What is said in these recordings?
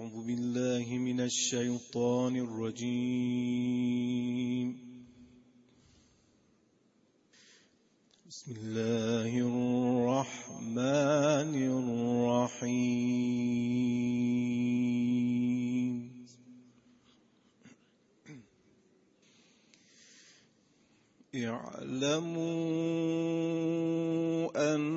أعوذ بالله من الشيطان الرجيم. بسم الله الرحمن الرحيم. اعلموا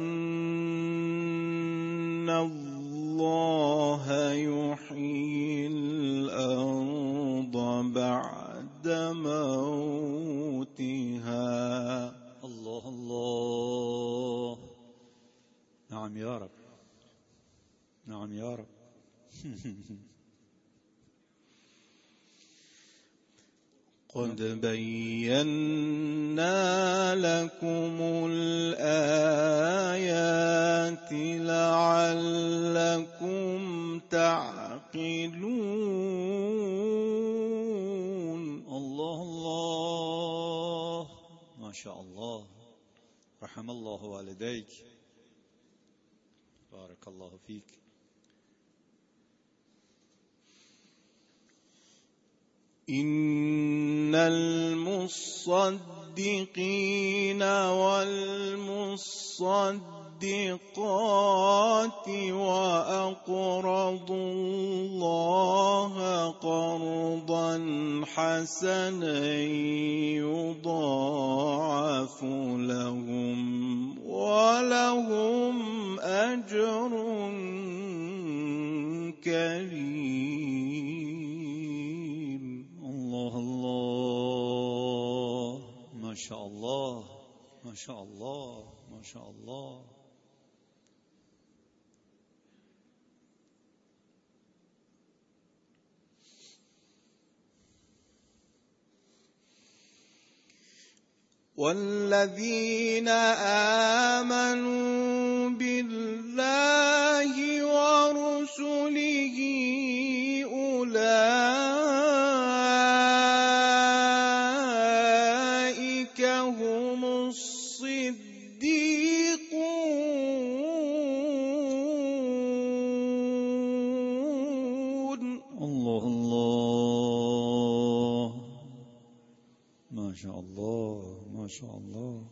أن الله يحيي الأرض بعد موتها. الله الله. نعم يا رب، نعم يا رب. قد بينا لكم الآيات لعلكم تعقلون. الله الله، ما شاء الله. رحم الله والديك، بارك الله فيك. إن المصدقين والمصدقات وأقرضوا الله قرضا حسنا يضاعف لهم ولهم أجر كريم. الله الله، ما شاء الله، ما شاء الله، ما شاء الله. والذين آمنوا بالله ورسله أولئك هم الصديقون. الله الله، ما شاء الله، ما شاء الله.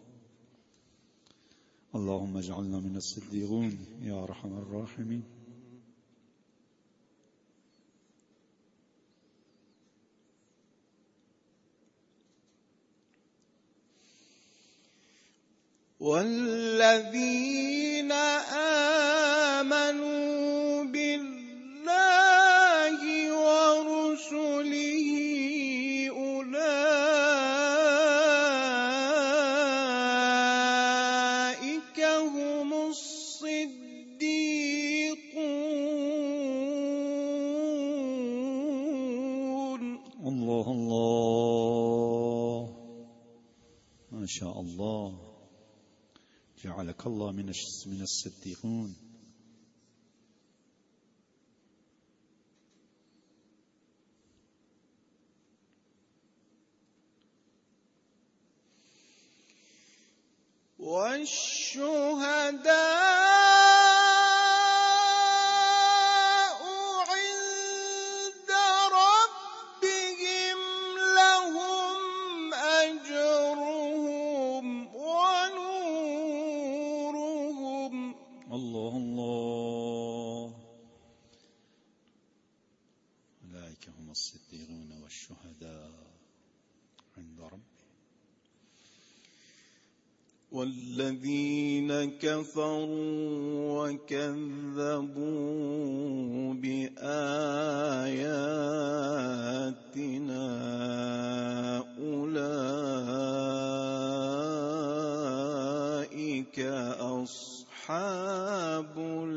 اللهم اجعلنا من الصديقين يا أرحم الراحمين. والذين آمنوا بالله ورسله أولئك هم الصديقون. الله الله، ما شاء الله. جعلك الله من الصديقون. والشهداء عند ربهم لهم أجرهم ونورهم. الله الله، أولئك هم الصديقون والشهداء عند ربهم. والذين كفروا وكذبوا بآياتنا أولئك أصحاب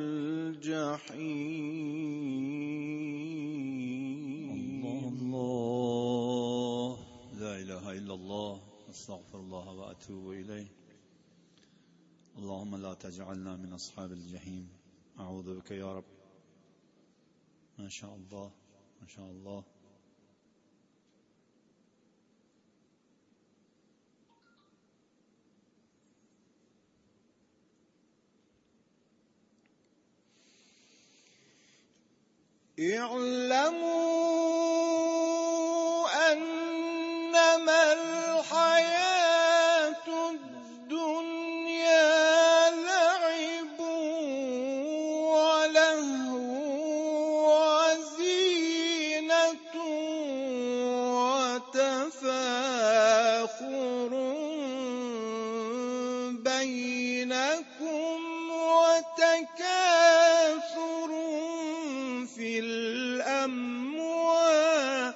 الجحيم. الله الله، لا إله إلا الله، أستغفر الله وأتوب إليه. اللهم لا تجعلنا من أصحاب الجحيم، أعوذ بك يا رب. ما شاء الله، ما شاء الله. اعلموا أنما الحياة الدنيا لعب ولهو وزينة وتفاخر بينكم وتكاثر في الأموال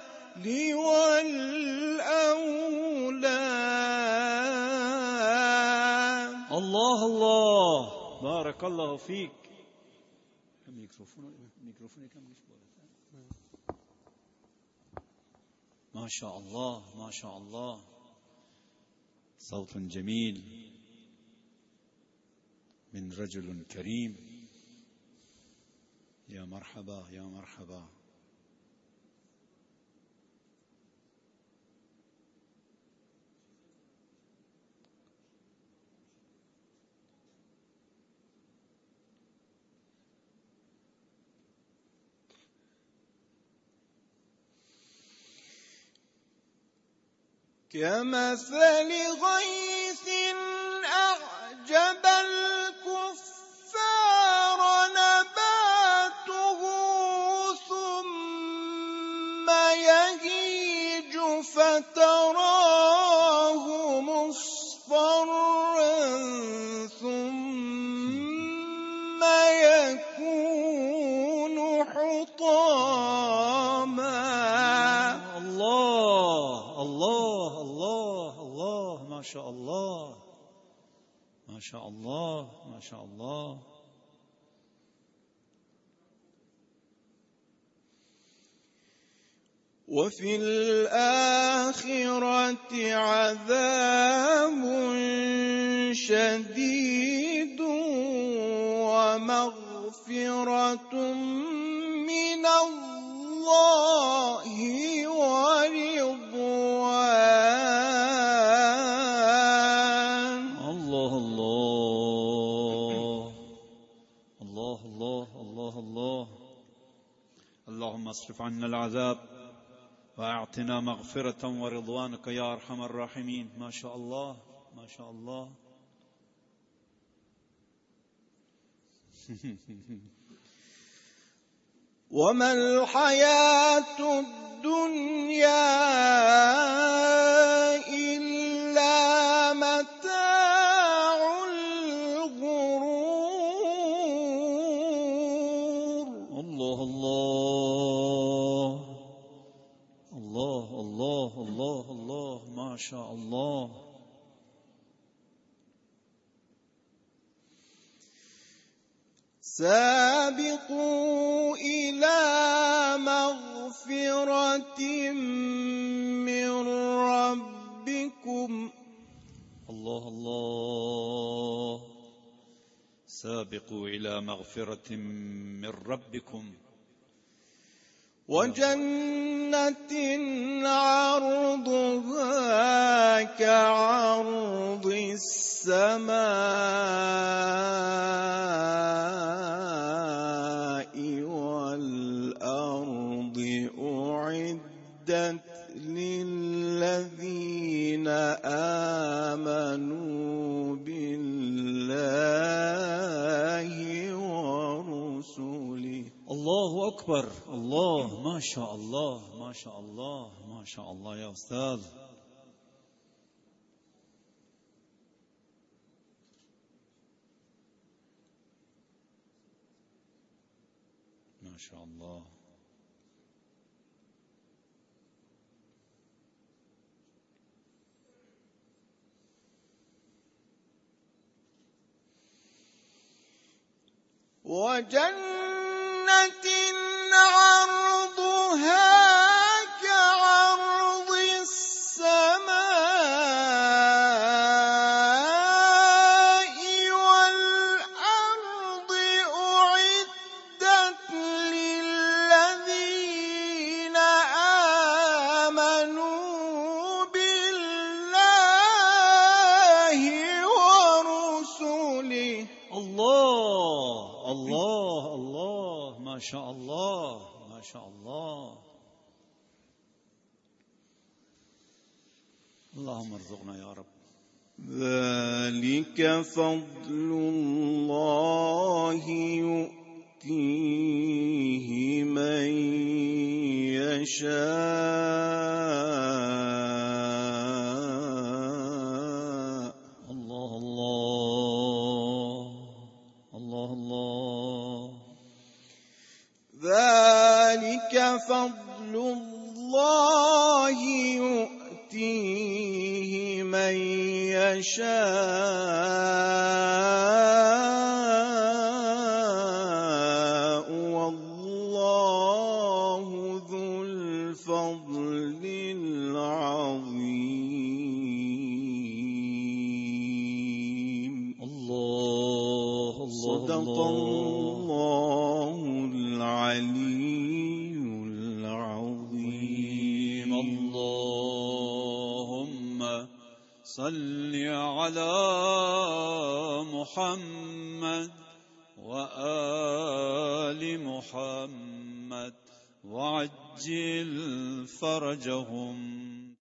والأولاد. الله الله، بارك الله فيك. ما شاء الله ما شاء الله، صوت جميل من رجل كريم. يا مرحبا يا مرحبا. كمثل غيث أعجب الكفار نباته ثم يهيج فتراه مصفرا ثم يكون حطاما. الله الله الله الله، ما شاء الله ما شاء الله ما شاء الله. وفي الآخرة عذاب شديد ومغفرة من الله ورضوان. الله الله الله الله الله الله. اللهم اصرف عنا العذاب وأعطنا مغفرة ورضوانك يا أرحم الراحمين. ما شاء الله ما شاء الله. وما الحياة الدنيا إلا متاع الغرور. الله الله الله الله الله الله، ما شاء الله. سابقوا إلى مغفرة من ربكم. الله الله، سابقوا إلى مغفرة من ربكم وجنة عرضها كعرض السماء والأرض أعدت للذين آمنوا بالله ورسله. الله أكبر. الله، ما شاء الله ما شاء الله ما شاء الله يا أستاذ. ما شاء الله. وجنة عرضها كعرض السماء والأرض أعدت للذين آمنوا بالله ورسله. الله الله الله، ما شاء الله ما شاء الله. اللهم ارزقنا يا رب. ذلك فضل الله يؤتيه من يشاء. الله الله الله الله. ذلك فضل الله يؤتيه من يشاء والله ذو الفضل العظيم. الله صدق الله العلي العظيم. اللهم صل على محمد وآل محمد وعجل فرجهم.